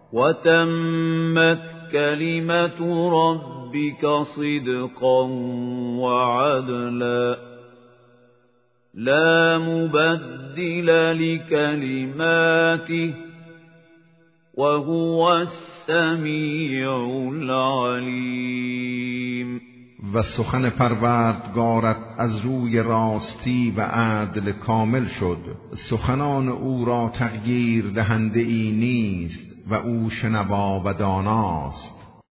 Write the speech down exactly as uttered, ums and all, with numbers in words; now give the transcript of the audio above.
و تمت کلمت ربک صدقا و عدلا لا مبدل لكلماته وهو السمیع العلیم. و سخن پروردگارت از روی راستی و عدل کامل شد، سخنان او را تغییر دهنده ای نیست و او شنوا و داناست.